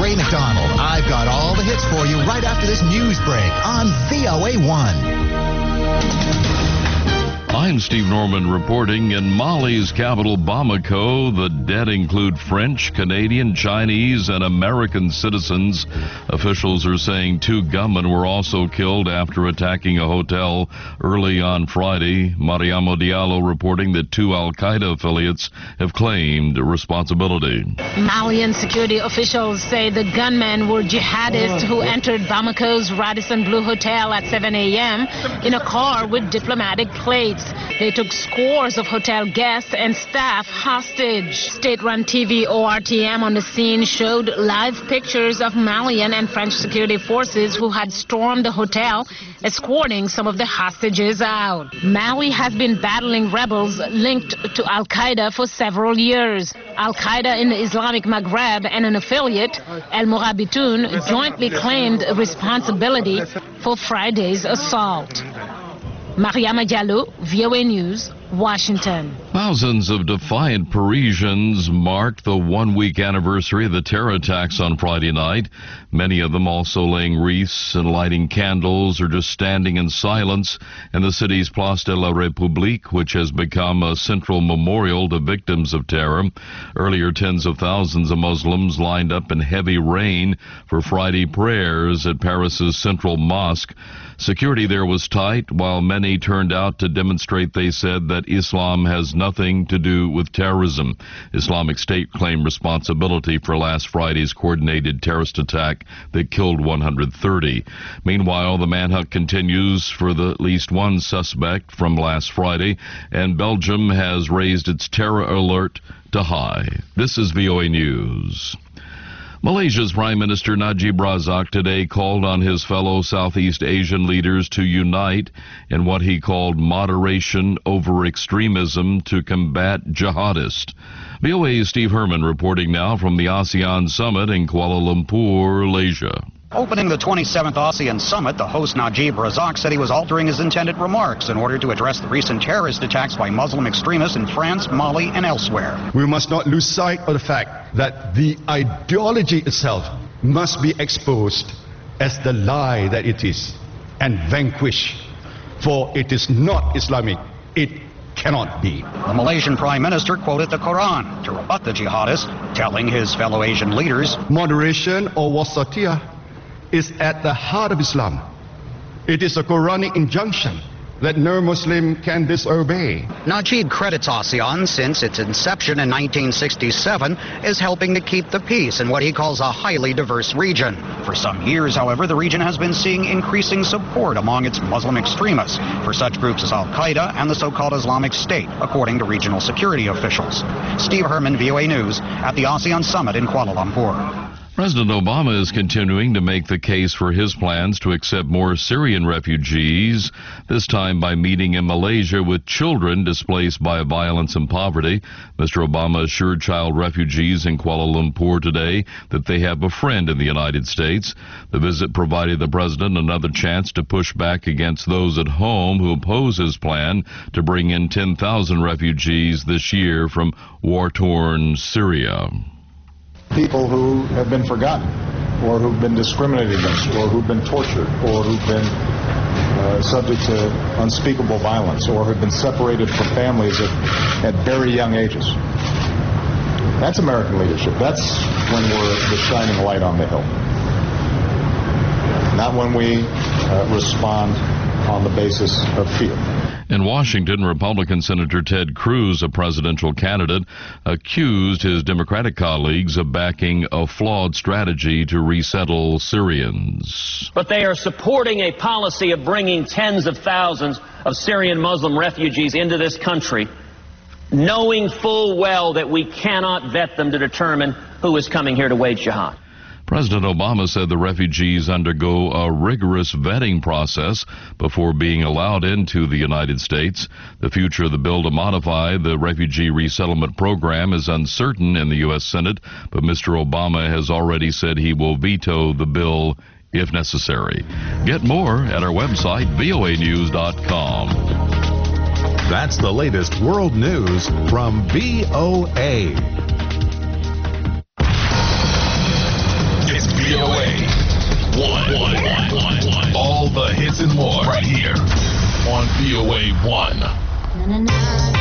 Ray McDonald. I've got all the hits for you right after this news break on VOA1. I'm Steve Norman reporting. In Mali's capital, Bamako, the dead include French, Canadian, Chinese, and American citizens. Officials are saying 2 gunmen were also killed after attacking a hotel early on Friday. Mariamo Diallo reporting that 2 al-Qaeda affiliates have claimed responsibility. Malian security officials say the gunmen were jihadists who entered Bamako's Radisson Blu Hotel at 7 a.m. in a car with diplomatic plates. They took scores of hotel guests and staff hostage. State-run TV ORTM on the scene showed live pictures of Malian and French security forces who had stormed the hotel, escorting some of the hostages out. Mali has been battling rebels linked to Al-Qaeda for several years. Al-Qaeda in the Islamic Maghreb and an affiliate, El Mourabitoun, jointly claimed responsibility for Friday's assault. Mariama Diallo, VOA News, Washington. Thousands of defiant Parisians marked the 1-week anniversary of the terror attacks on Friday night. Many of them also laying wreaths and lighting candles or just standing in silence in the city's Place de la République, which has become a central memorial to victims of terror. Earlier, tens of thousands of Muslims lined up in heavy rain for Friday prayers at Paris's Central Mosque. Security there was tight, while many turned out to demonstrate, they said, that Islam has nothing to do with terrorism. Islamic State claimed responsibility for last Friday's coordinated terrorist attack that killed 130. Meanwhile, the manhunt continues for at least one suspect from last Friday, and Belgium has raised its terror alert to high. This is VOA News. Malaysia's Prime Minister Najib Razak today called on his fellow Southeast Asian leaders to unite in what he called moderation over extremism to combat jihadists. VOA's Steve Herman reporting now from the ASEAN Summit in Kuala Lumpur, Malaysia. Opening the 27th ASEAN Summit, the host Najib Razak said he was altering his intended remarks in order to address the recent terrorist attacks by Muslim extremists in France, Mali, and elsewhere. We must not lose sight of the fact that the ideology itself must be exposed as the lie that it is and vanquished, for it is not Islamic. It cannot be. The Malaysian Prime Minister quoted the Quran to rebut the jihadists, telling his fellow Asian leaders, moderation or wasatiyah is at the heart of Islam. It is a Quranic injunction that no Muslim can disobey. Najib credits ASEAN since its inception in 1967 as helping to keep the peace in what he calls a highly diverse region. For some years, however, the region has been seeing increasing support among its Muslim extremists for such groups as Al-Qaeda and the so-called Islamic State, according to regional security officials. Steve Herman, VOA News, at the ASEAN Summit in Kuala Lumpur. President Obama is continuing to make the case for his plans to accept more Syrian refugees, this time by meeting in Malaysia with children displaced by violence and poverty. Mr. Obama assured child refugees in Kuala Lumpur today that they have a friend in the United States. The visit provided the president another chance to push back against those at home who oppose his plan to bring in 10,000 refugees this year from war-torn Syria. People who have been forgotten, or who've been discriminated against, or who've been tortured, or who've been subject to unspeakable violence, or who've been separated from families at very young ages. That's American leadership. That's when we're the shining light on the hill. Not when we respond on the basis of fear. In Washington, Republican Senator Ted Cruz, a presidential candidate, accused his Democratic colleagues of backing a flawed strategy to resettle Syrians. But they are supporting a policy of bringing tens of thousands of Syrian Muslim refugees into this country, knowing full well that we cannot vet them to determine who is coming here to wage jihad. President Obama said the refugees undergo a rigorous vetting process before being allowed into the United States. The future of the bill to modify the refugee resettlement program is uncertain in the U.S. Senate, but Mr. Obama has already said he will veto the bill if necessary. Get more at our website, voanews.com. That's the latest world news from VOA. and more right here on VOA 1.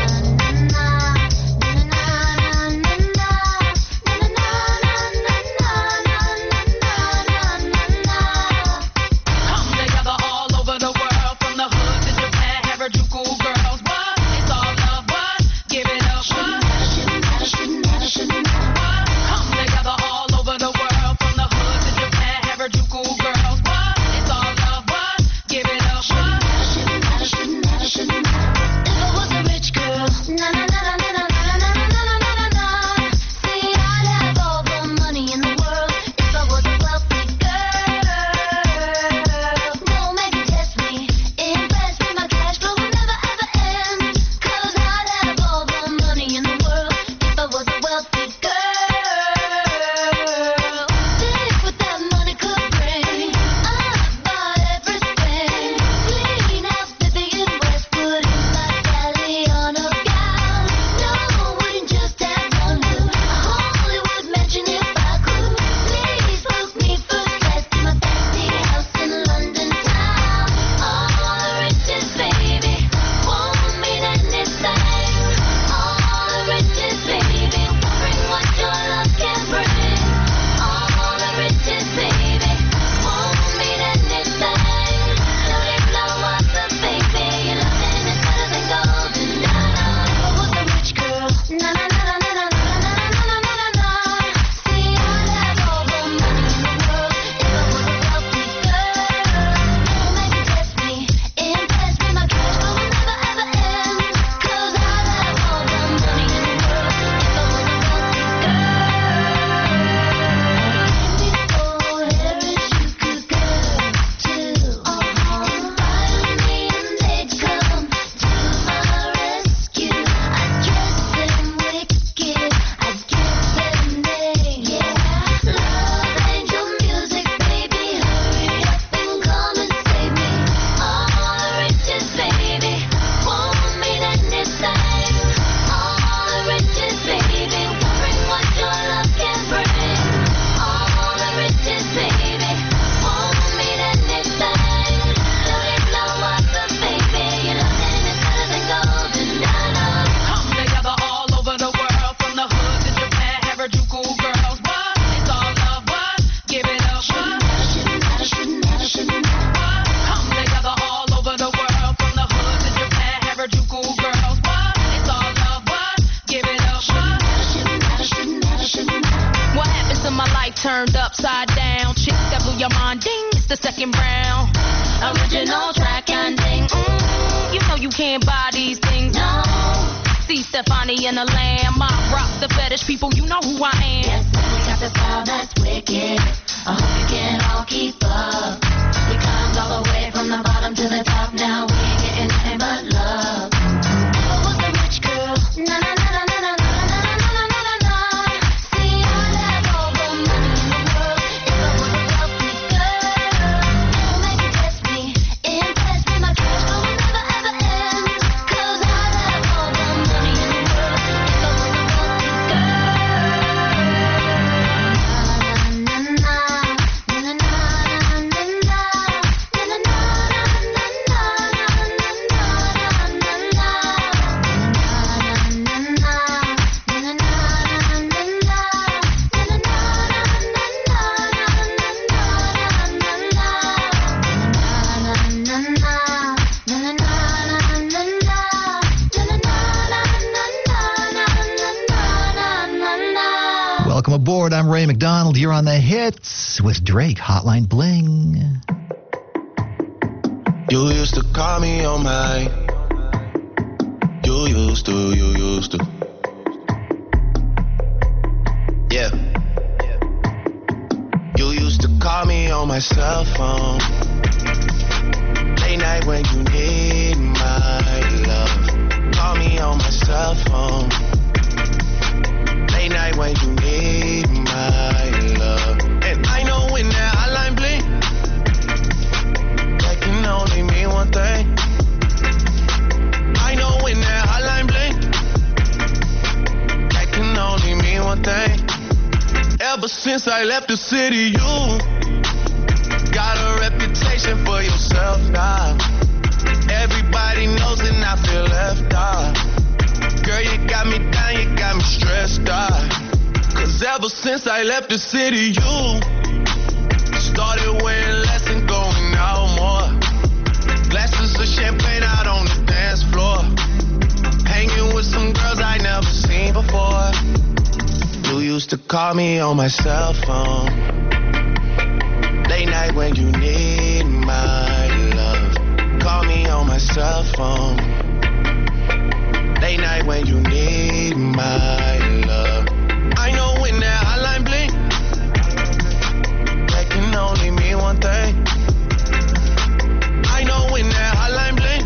Turned upside down, chick that blew your mind, ding, it's the second round. Original track and ding, you know you can't buy these things, no. See Stefani and the Lamb, I rock the fetish people, you know who I am. Yes, we got the style that's wicked, I hope you can all keep up. We climbed all the way from the bottom to the top, now we ain't getting nothing but love. Never was a rich girl, na na na na na na. Welcome aboard. I'm Ray McDonald. You're on the hits with Drake, Hotline Bling. You used to call me on my. You used to. Yeah. You used to call me on my cell phone. Late night when you need my love. Call me on my cell phone. Late night when you need my love. And I know when that hotline bling, that can only mean one thing. I know when that hotline bling, that can only mean one thing. Ever since I left the city, you got a reputation inspiration for yourself now. Everybody knows and I feel left out. Girl, you got me down, you got me stressed out. Cause ever since I left the city, you started wearing less and going out more. Glasses of champagne out on the dance floor. Hanging with some girls I never seen before. You used to call me on my cell phone. Late night when you need my love. Call me on my cell phone. Late night when you need my love. I know when that hotline blink, that can only mean one thing. I know when that hotline blink,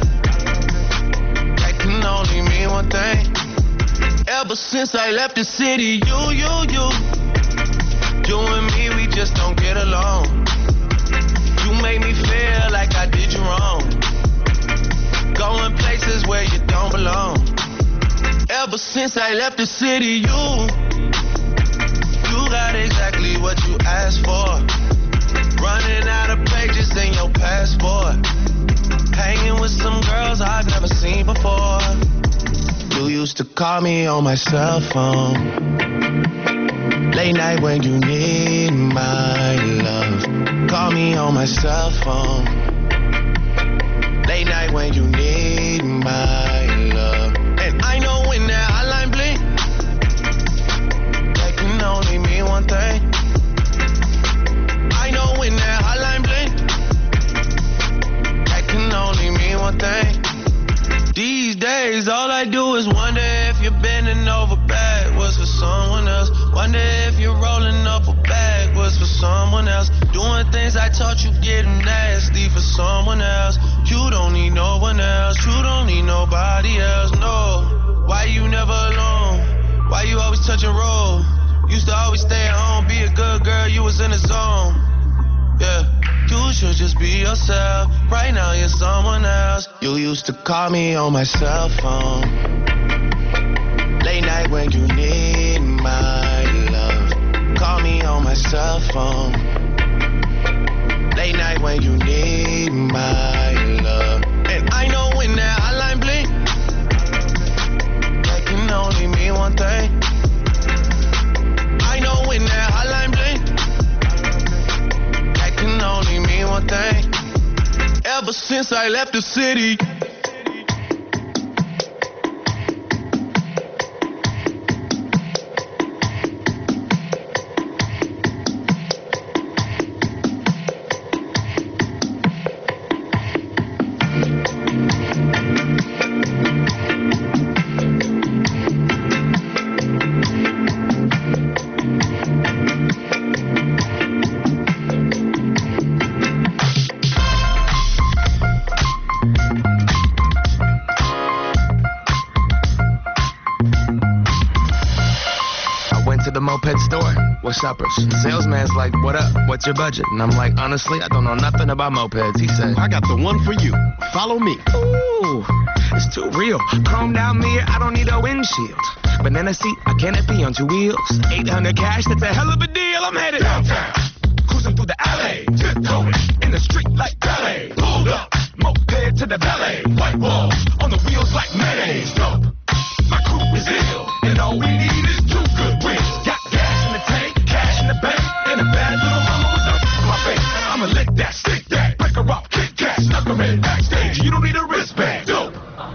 that can only mean one thing. Ever since I left the city, you and me, we just don't get along. You made me feel like I did you wrong. Going places where you don't belong. Ever since I left the city, you got exactly what you asked for. Running out of pages in your passport. Hanging with some girls I've never seen before. You used to call me on my cell phone. Late night when you need my love. Call me on my cell phone. Late night when you need my love. And I know when that hotline blink, that can only mean one thing. I know when that hotline blink, that can only mean one thing. These days, all I do is wonder if you're bending over backwards for someone else. Wonder if you're rolling up a backwards for someone else. Doing things I taught you, getting nasty for someone else. You don't need no one else. You don't need nobody else, no. Why you never alone? Why you always touch and roll? Used to always stay at home, be a good girl, you was in the zone. Yeah. You should just be yourself. Right now you're someone else. You used to call me on my cell phone. Late night when you need my love. Call me on my cell phone. Late night when you need my love. And I know when that hotline blink, that can only mean one thing. I know when that hotline blink, can only mean one thing. Ever since I left the city. Moped store, what's uppers? Salesman's like, what up? What's your budget? And I'm like, honestly, I don't know nothing about mopeds. He said, I got the one for you. Follow me. Ooh, it's too real. Chrome down mirror, I don't need a windshield. Banana seat, a canopy on 2 wheels. 800 cash, that's a hell of a deal. I'm headed downtown, cruising through the alley, tiptoeing in the street like ballet. Pulled up, moped to the valet. White walls on the wheels like mayonnaise. Dope, my crew is ill, and all we need is 2 good wheels. In the bank, in a bad little mama with a my face. I'ma lick that, stick that, break her off, kick that, snuck her in backstage. You don't need a wristband, dope.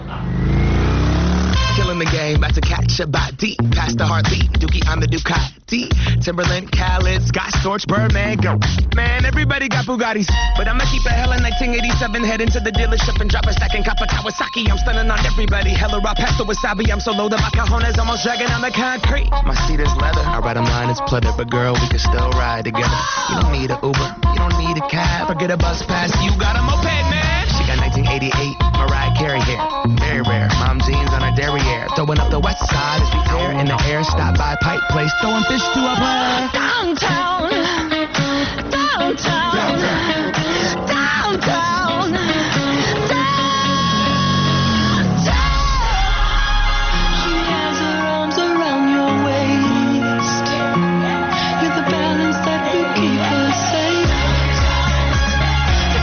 Killing the game, about to catch a body. Past the heartbeat, Dookie, I'm the Ducati. Timberland, Khaled, Scott Storch, Birdman, go. Man, everybody got Bugattis, but I'ma keep a hella 1987. Head into the dealership and drop a stack in copper Kawasaki. I'm stunning on everybody. Hella raw pasta wasabi. I'm so low that my cajones almost dragging on the concrete. My seat is leather. I ride a line, it's pleather, but girl, we can still ride together. You don't need an Uber, you don't need a cab. Forget a bus pass, you got a moped, man. She got 1988 Mariah Carey hair, very rare. Mom jeans on her derriere, throwing up the west side as we air in the air. Stop by Pipe Place, throwing fish to a player. Downtown, downtown, downtown, downtown. She has her arms around your waist. You're the balance that will keep her safe.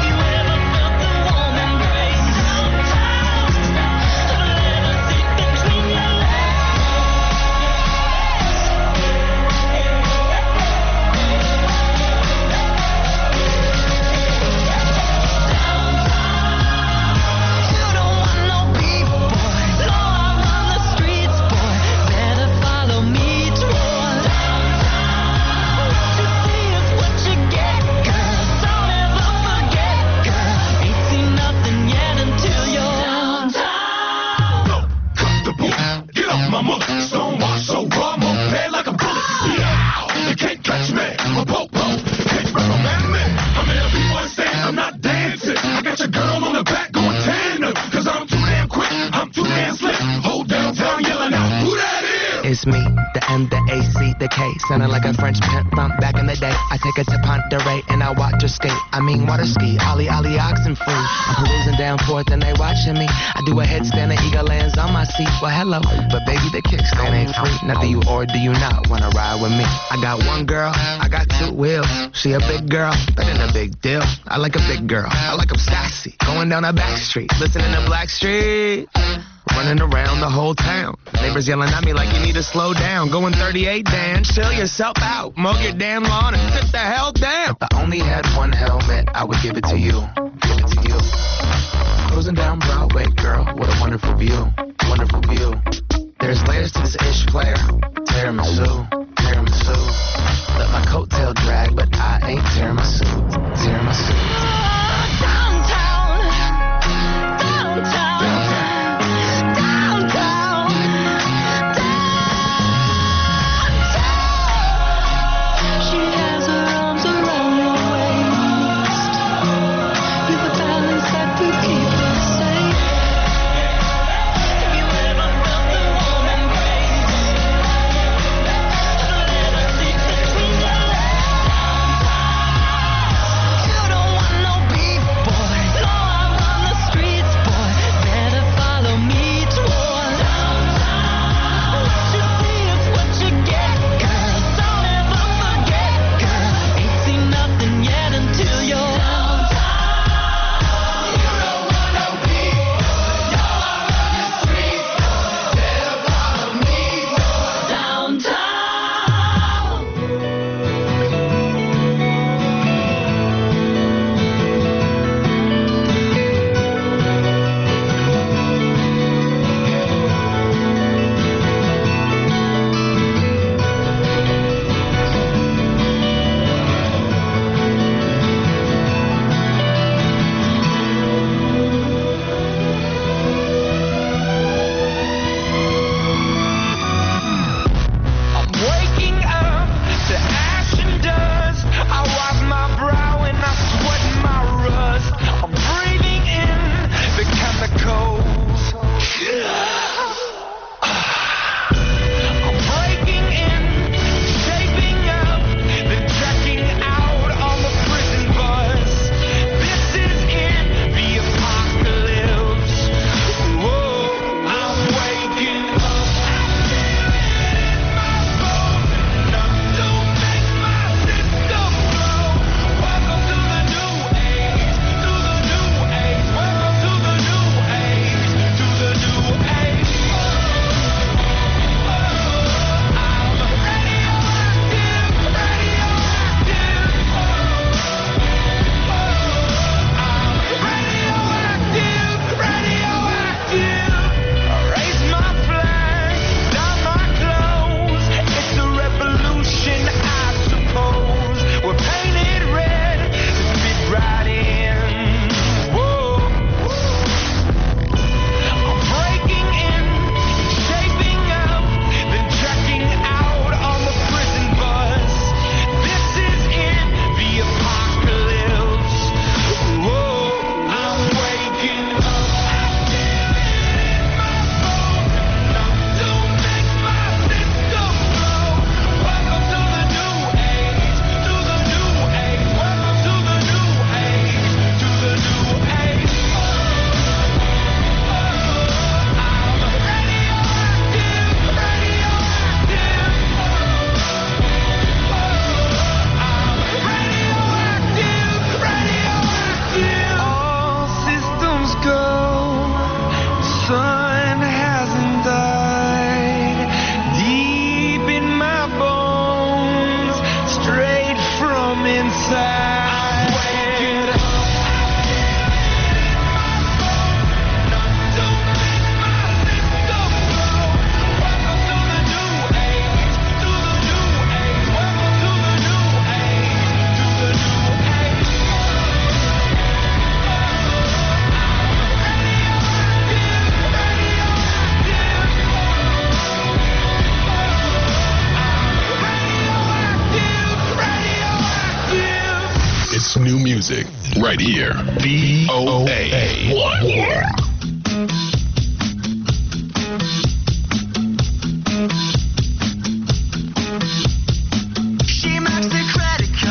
It's me, the M, the A, C, the K. Sounding like a French pimp from back in the day. I take her to Ponderay and I watch her skate. I mean water ski, ollie, oxen free. I'm perusing down Fourth and they watching me. I do a headstand and eagle lands on my seat. Well, hello, but baby, the kickstand ain't free. Now, do you or do you not wanna ride with me? I got one girl, I got two wheels. She a big girl, that ain't a big deal. I like a big girl, I like them sassy. Going down a back street, listening to Blackstreet. Running around the whole town. Neighbors yelling at me like you need to slow down. Going 38, Dan, chill yourself out. Mow your damn lawn and sit the hell down. If I only had one helmet, I would give it to you. Give it to you. Cruising down Broadway, girl, what a wonderful view. Wonderful view. There's layers to this ish player. Tiramisu, tiramisu. Let my coattail drag, but I ain't tiramisu. Tiramisu. Downtown, downtown. New music right here. VOA 1.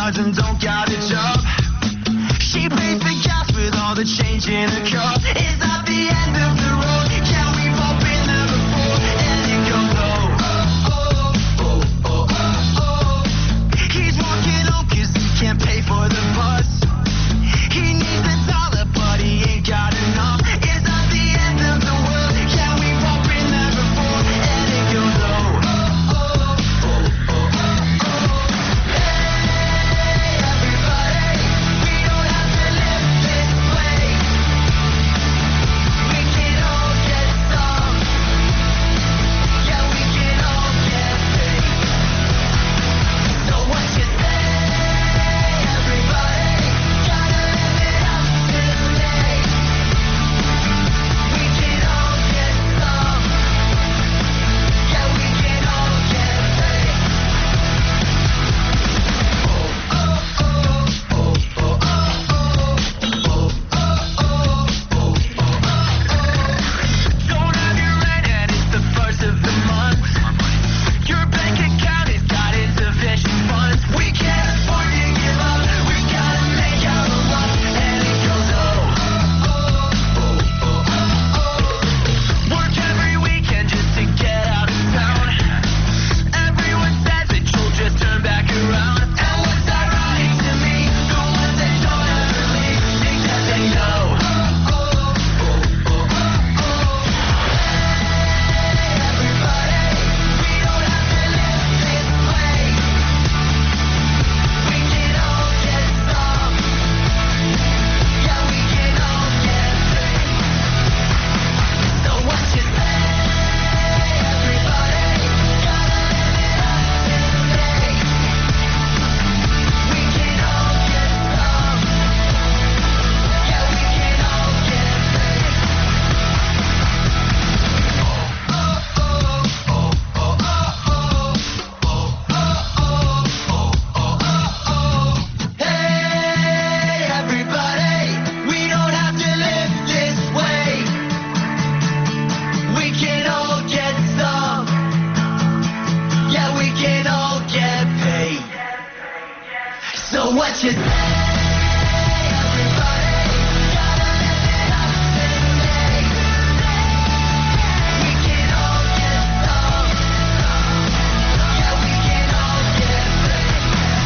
cars and don't got a job. She pays for gas with all the change in her car. Is that the end of the road? Yeah, we've all been there before. And it goes, oh, oh, oh, oh, oh, oh. He's walking home 'cause he can't pay for the bus. He needs a dollar, but he ain't got enough. Is that the end of the world? Yeah, we've all been there before. And it goes, oh, oh, oh, oh, oh, oh, oh. Hey, everybody, we don't have to live this way. We can all get some. Yeah, we can all get paid. So what you say, everybody? Gotta live it up today. We can all get some. Yeah, we can all get paid. Oh, oh, oh, oh, oh, oh, oh, oh, oh, oh, oh, oh. Don't have your rent and it's the first of the month. Your bank account has got insufficient funds. We can't afford to give up. We gotta make out a lot. And it goes, oh, oh, oh, oh, oh, oh. Work every weekend just to get out of town. Everyone says that you'll just turn back around. And what's ironic to me, the ones that don't ever leave think that they know. Oh, oh, oh, oh, oh, oh. Everybody, we don't have to live this way. We can all get some. Yeah, we can all get paid. So what you say, everybody? Gotta live it up today. We can all get some. Yeah, we can all get paid. Oh, oh, oh, oh, oh, oh, oh, oh, oh, oh. Hey, everybody, we don't have to live this way. We can all get some. Yeah, we can all get paid. So what you say, everybody? Gotta live it up today. We can all get some. Yeah, we can all get paid.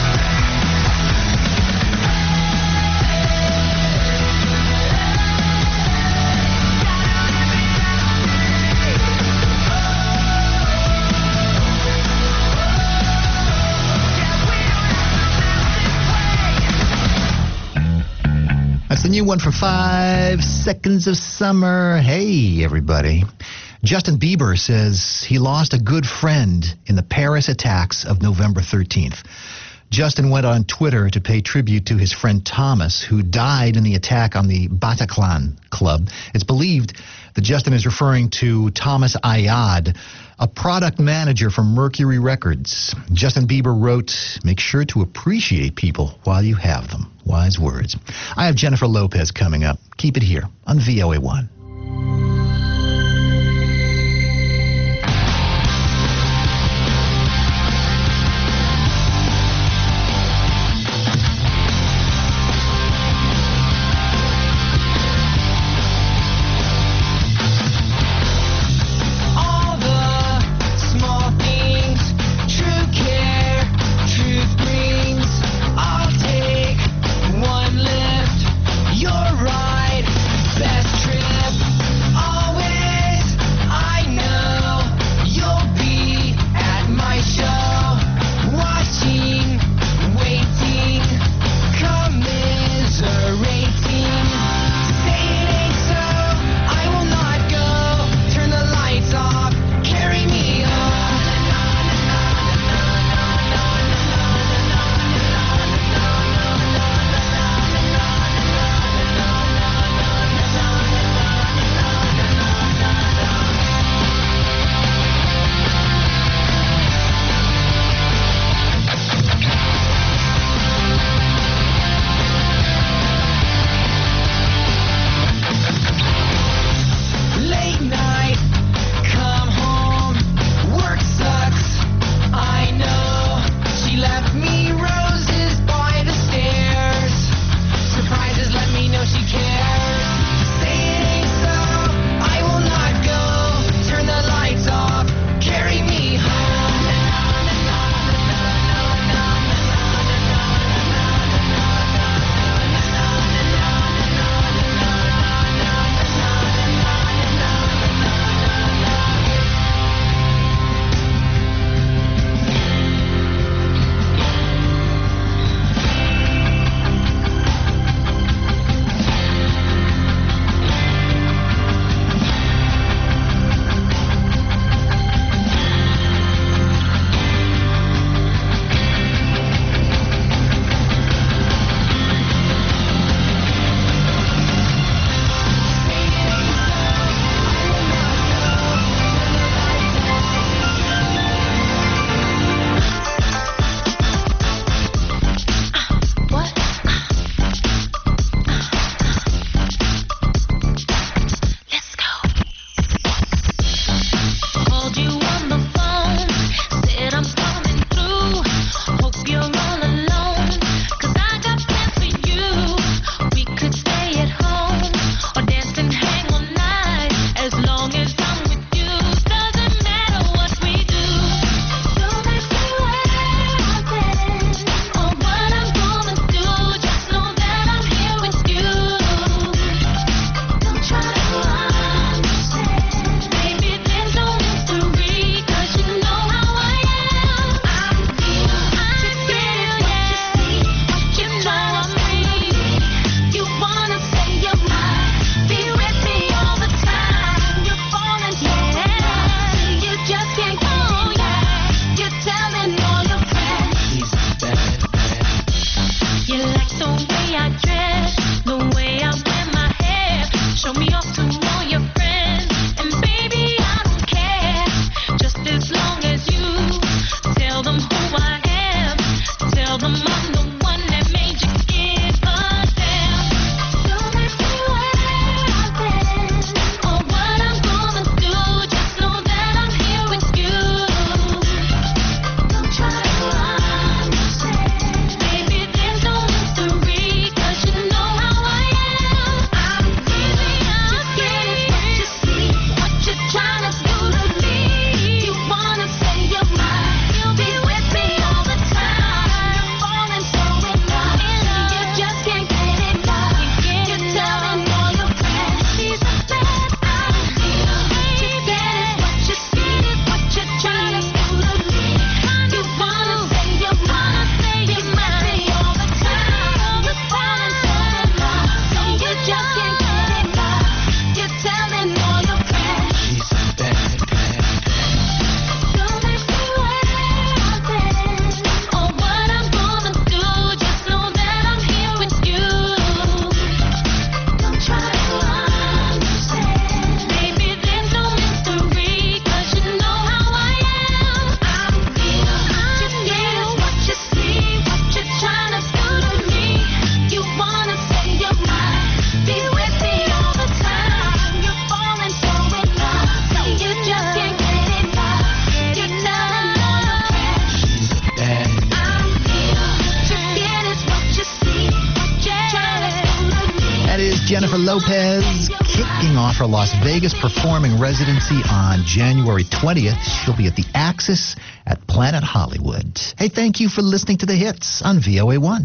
That's the new one for 5 Seconds of Summer. Hey, everybody. Justin Bieber says he lost a good friend in the Paris attacks of November 13th. Justin went on Twitter to pay tribute to his friend Thomas, who died in the attack on the Bataclan Club. It's believed that Justin is referring to Thomas Ayad, a product manager from Mercury Records. Justin Bieber wrote, "Make sure to appreciate people while you have them." Wise words. I have Jennifer Lopez coming up. Keep it here on VOA1. All the small things, true care, truth brings. I'll take one lift, your ride, best trip. Jennifer Lopez kicking off her Las Vegas performing residency on January 20th. She'll be at the Axis at Planet Hollywood. Hey, thank you for listening to The Hits on VOA1.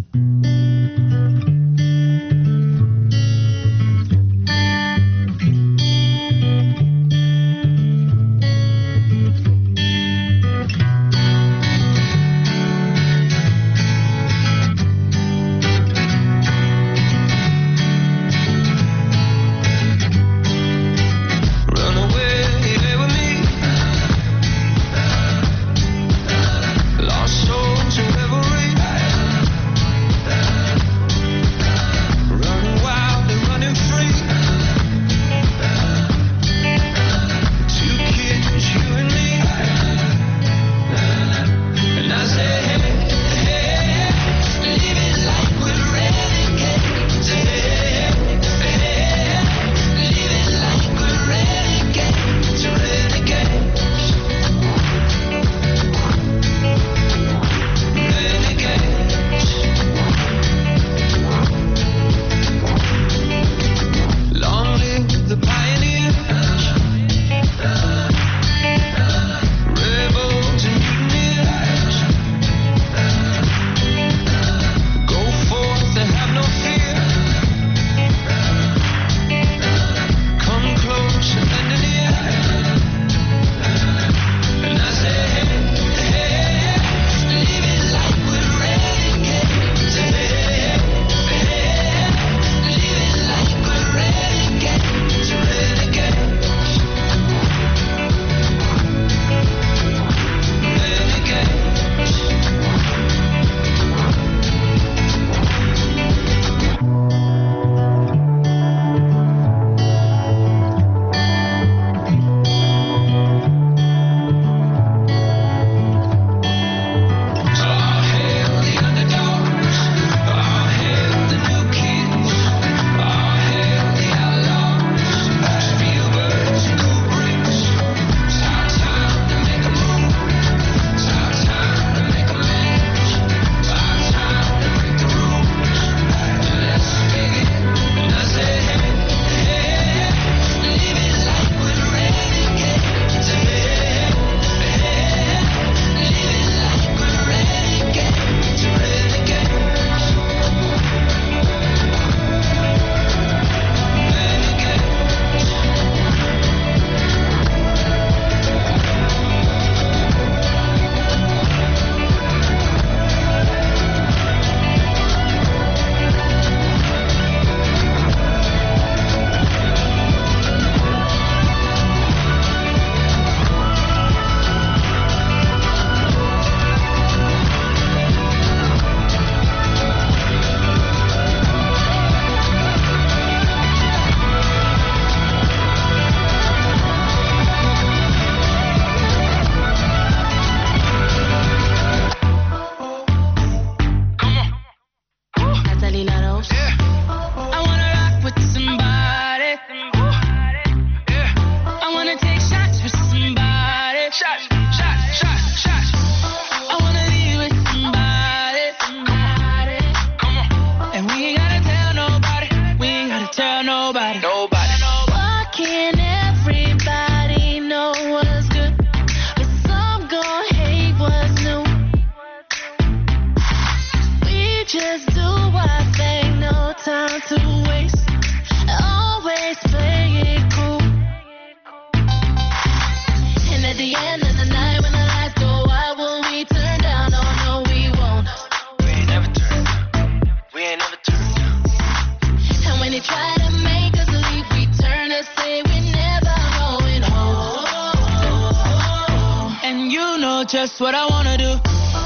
Just what I wanna do.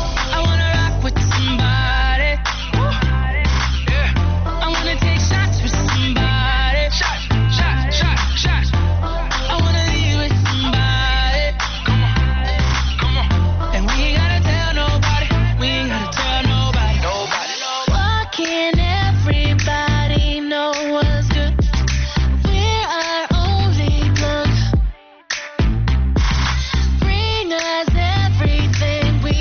I wanna rock with somebody. Yeah. I wanna take shots with somebody. Shot. I wanna be with somebody. Come on. And we ain't gotta tell nobody. Why can't everybody know what's good? We're our only plug. Bring us everything we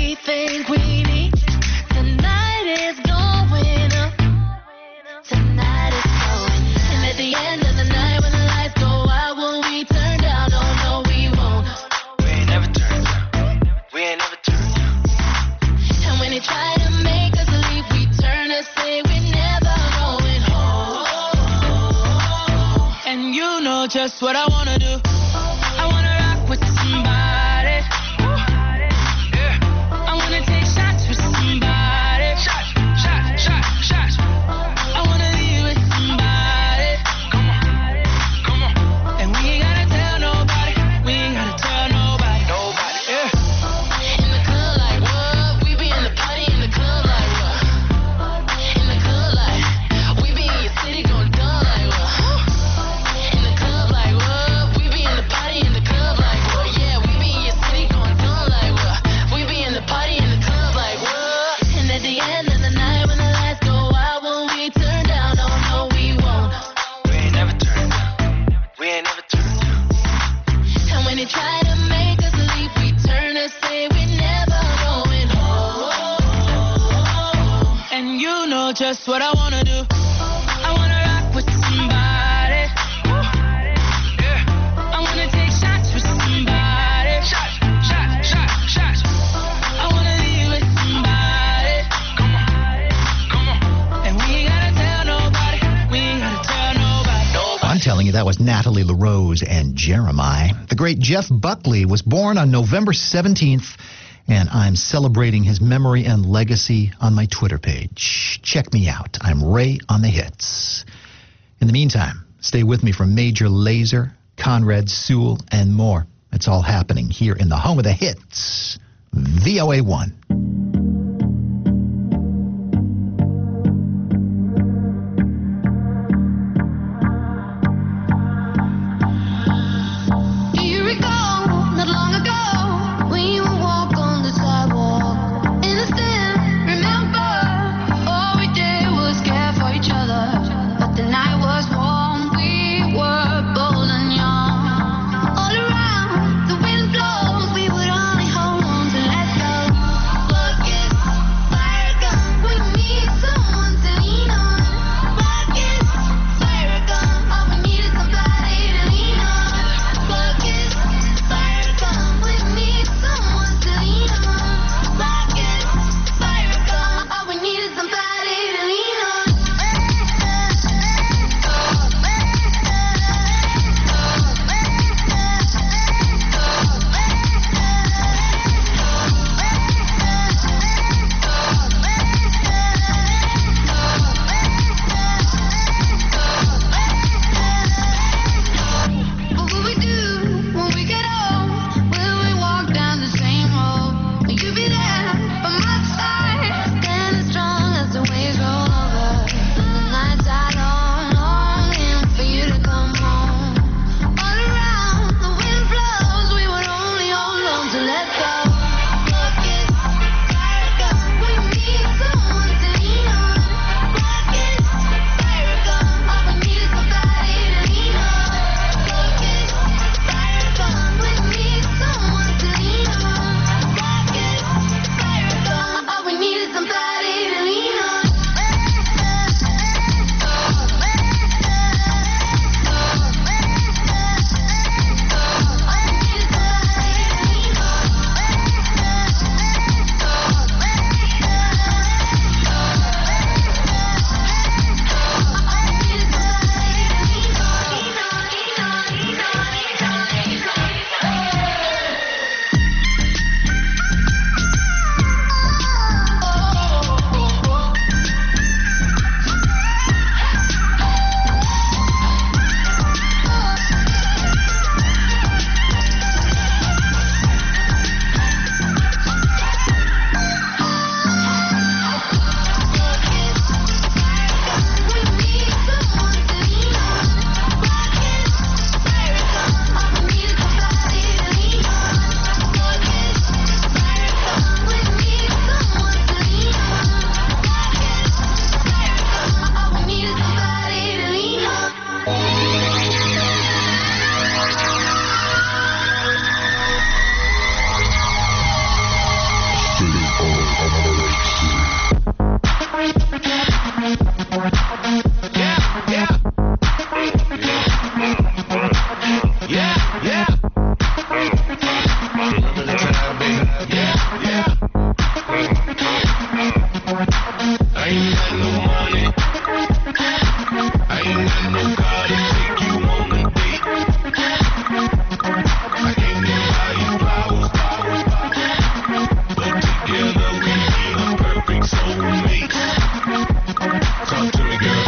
just what I wanna do. I wanna rock with somebody. Yeah. I wanna take shots with somebody. Shots. I wanna be with somebody. Come on. And we ain't gotta tell nobody. Yeah. In the club like what? We be in the party in the club like what? In the club like we be in your city going dumb like what? In the club like what? We be in the party in the club like what? Yeah, we be in your city going dumb like what? We be in the party in the club like what? And at the end of the night when the lights go out, when we turn down, oh no we won't. We ain't never turned down. And when they try to make us leave, we turn and say we never going home. And you know just what I wanna do. I wanna rock with somebody. Yeah. I wanna take shots with somebody. Shots. I wanna be with somebody. Come on. And we ain't gotta tell nobody. I'm telling you, that was Natalie LaRose and Jeremiah. The great Jeff Buckley was born on November 17th, and I'm celebrating his memory and legacy on my Twitter page. Check me out. I'm Ray on the Hits. In the meantime, stay with me for Major Lazer, Conrad Sewell, and more. It's all happening here in the home of the hits, VOA1. Do you recall not long ago we would walk on the sidewalk? Innocent, remember? All we did was care for each other. But the night was warm, we were bold and young. All around, the wind blows, we would only hold on to let go. Look, it's fire gun, we need someone to lean on. Look, it's fire gun, all we need is somebody to lean on. Look, it's fire gun, we need someone to lean on. Look, it's fire gun, all we need is somebody to lean on. What will we do when we get old? Will we walk down the same road? Will you be there by my side, standing strong as the waves roll over? The nights are long, longing for you to come home. All around, the wind blows, we would only hold on to let go. Look, it's fire gun, we need someone to lean on. Look, it's fire gun, all we need is somebody to lean on. Look, it's fire gun, we need someone to lean on. Look, it's fire gun, all we need is somebody to lean on. Talk to me, girl.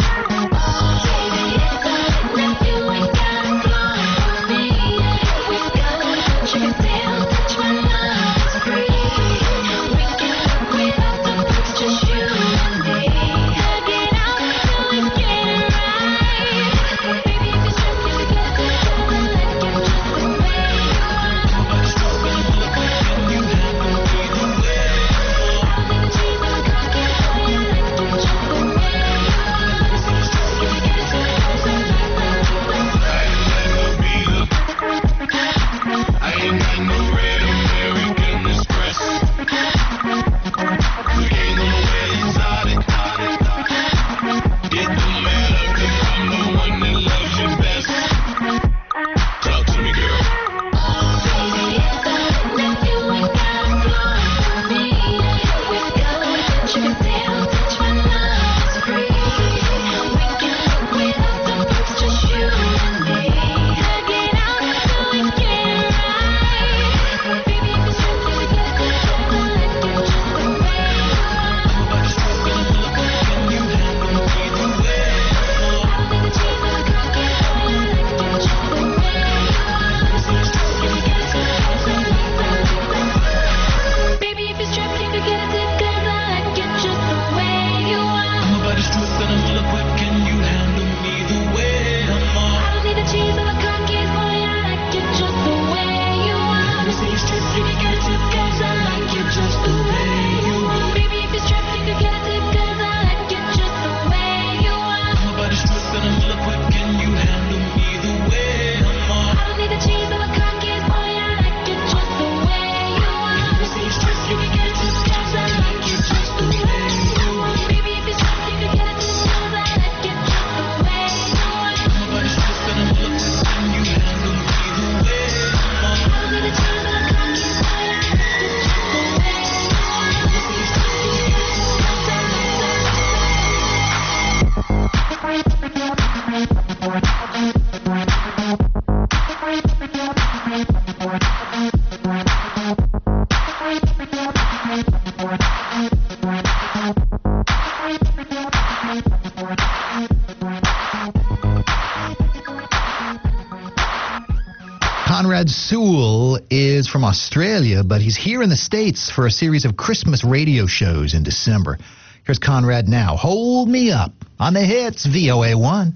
Conrad Sewell is from Australia, but he's here in the States for a series of Christmas radio shows in December. Here's Conrad now. Hold Me Up on the hits, VOA1.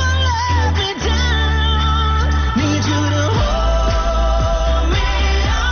Need you to hold me up.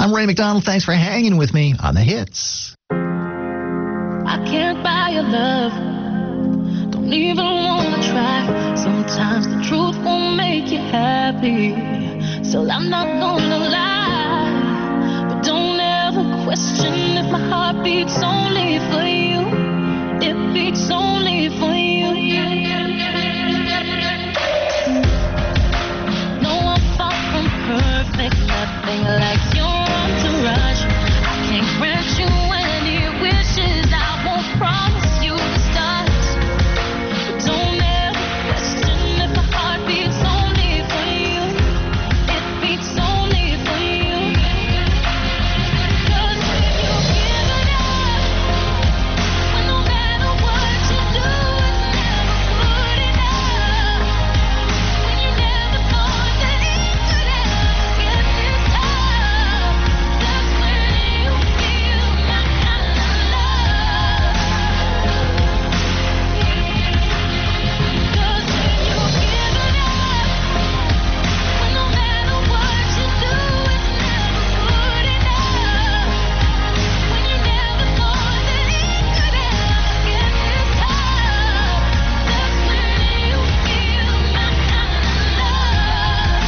I'm Ray McDonald. Thanks for hanging with me on the hits. I can't buy your love. Don't even want to try. Sometimes the truth won't make you happy. So I'm not gonna lie. But don't ever question if my heart beats only for you. It beats only for you. No, I'm far from perfect. Nothing like your entourage. I can't grant you any wishes. I won't promise you the stars. But don't ever question if my heart beats only for you. It beats only for you. 'Cause when you give it up, when no matter what you do, it's never good enough. When you never thought that it could ever get this tough, that's when you feel my kind of love. 'Cause when you give it up, when no matter what you do, it's never good enough. When you never thought that it could ever get this tough, that's when you feel my kind of love.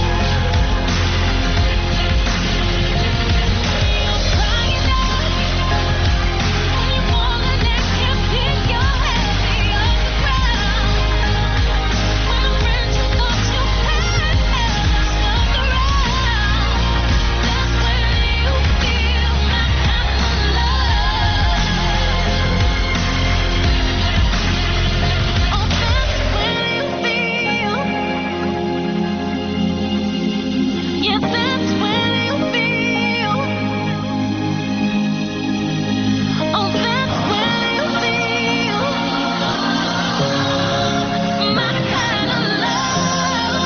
You're crying out when you wanna let him pick your head off the ground. When the friends you thought you had never stuck around, that's when you feel my kind of love. Oh, that's when you feel. Yeah, that's when you feel. Oh, that's when you feel my kind of love.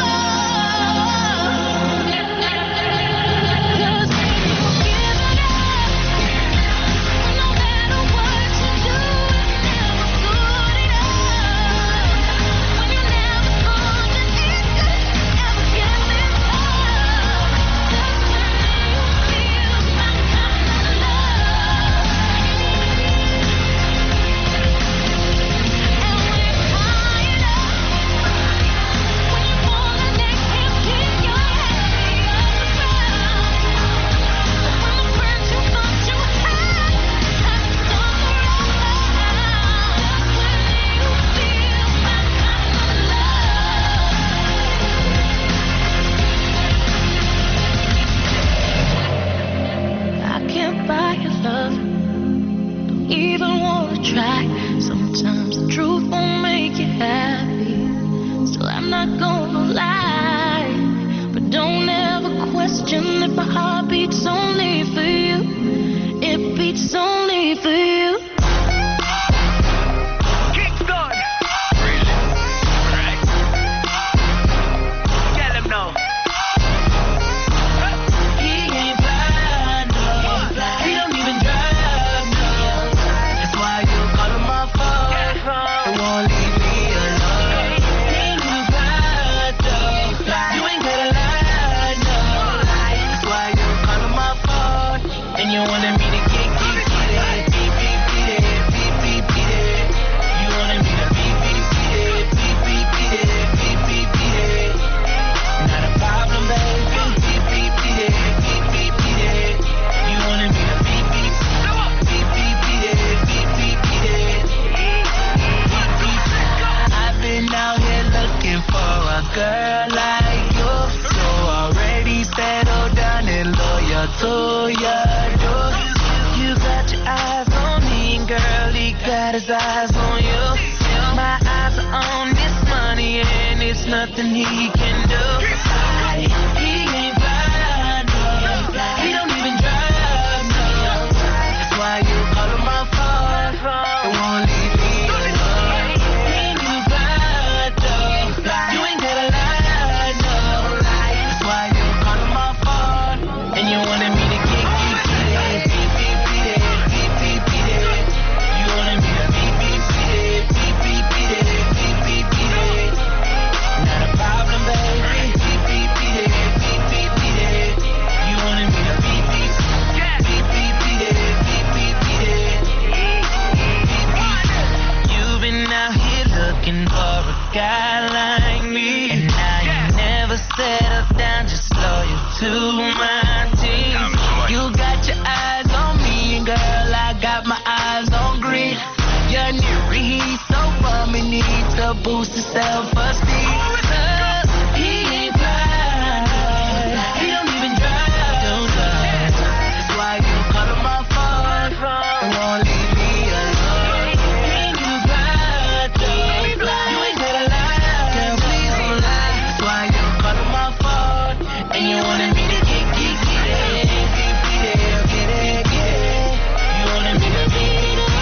'Cause when you give it up, no matter what you do, it's never good enough. When you never thought that it could ever get this tough, that's when you feel my kind of love. And when you're tired of, when you wanna let him pick your head off the ground, when the friends you thought you had have stuck around, that's when you feel my kind of love. I can't buy your love. Don't even wanna try. Sometimes the truth won't make you happy. Still, I'm not gonna lie. But don't ever question if my heart beats only for you. It beats only for you. He ain't blind, no. He don't even drive, no. That's why you call him my phone. It won't leave me alone. He ain't even blind, no. You ain't gotta lie, no. That's why you call him my phone. And you wanted me to get it. Beep, beep, beat it. Beep, beep, beat it. You wanted me to beep, beep, beat it. Beep, beep, beat it. Beep, beep, beat it. Not a problem, baby. Beep, beep, beat it. Beep, beep, beat it. You wanted me to beep, beep, beep, beep, beat it. Beep, beep, beat it. Beep, beep. I've been out here looking for a girl like you, so already settled down and loyal to you. You got your eyes on me, girl. He got his eyes on you. My eyes are on this money, and it's nothing he can do. He ain't blind, no. He don't even drive, no. That's why you call him my phone. It won't leave me alone. He ain't even blind, no. You ain't gotta lie, no. That's why you call him my phone. And you wanted me to get it. Beep, beep, beat it. Beep, beep, beat it. You wanted me to beep, beep, beat it. Beep, beep, beat it. Beep, beep, beat it. Not a problem, baby. to my teeth. You got your eyes on me, girl, I got my eyes on green. Your nigga, he's so bum, he needs to boost his self-esteem. He ain't blind, he don't even drive, that's why you call him my phone and won't leave me alone. Ain't you blind, you ain't gotta lie, girl, please don't lie. That's why you call him my phone and you wanted me to get it. You wanted me to get it.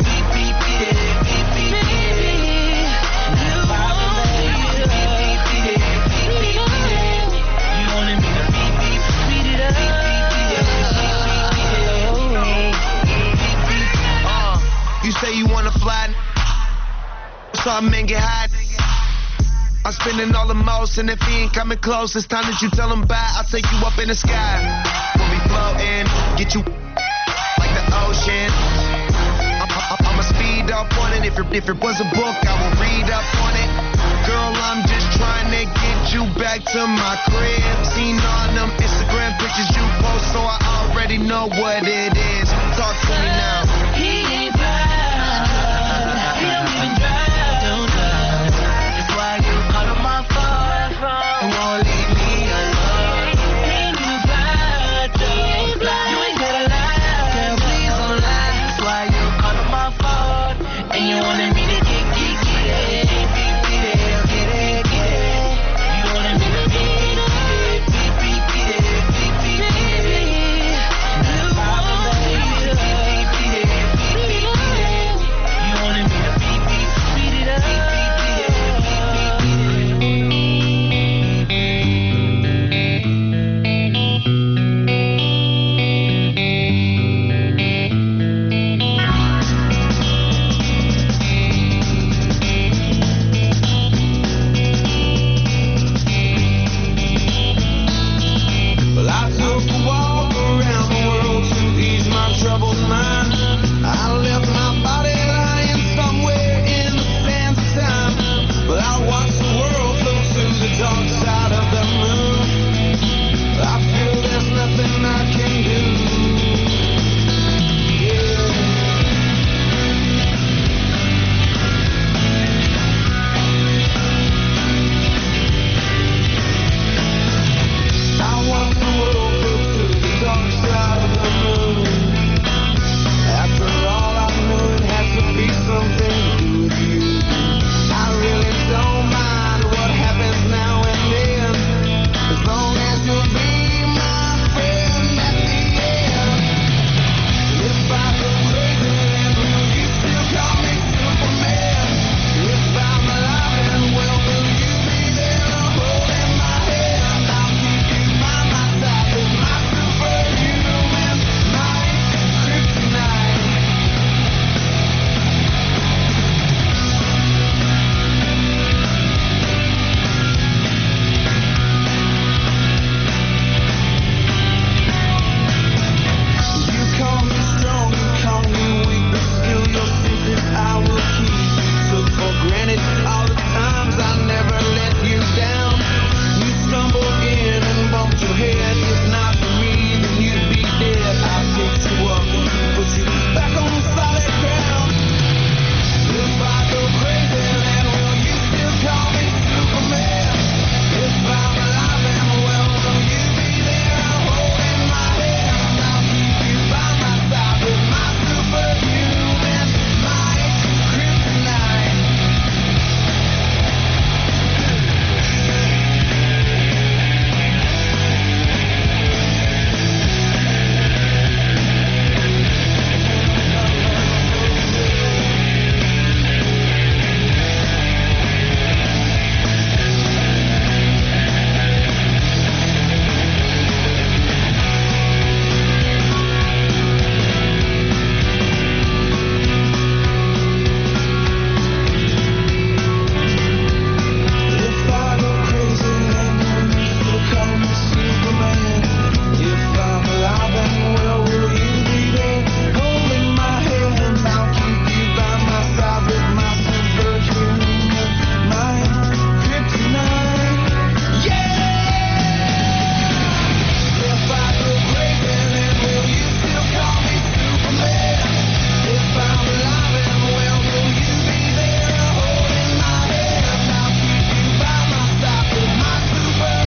You say you wanna fly, so I make it hot. I'm spending all the most, and if he ain't coming close, it's time that you tell him bye. I'll take you up in the sky. We'll be floating, get you like the ocean. I'ma speed up on it. If it was a book, I will read up on it. Girl, I'm just trying to get you back to my crib. Seen all them Instagram pictures you post, so I already know what it is. Talk to me now.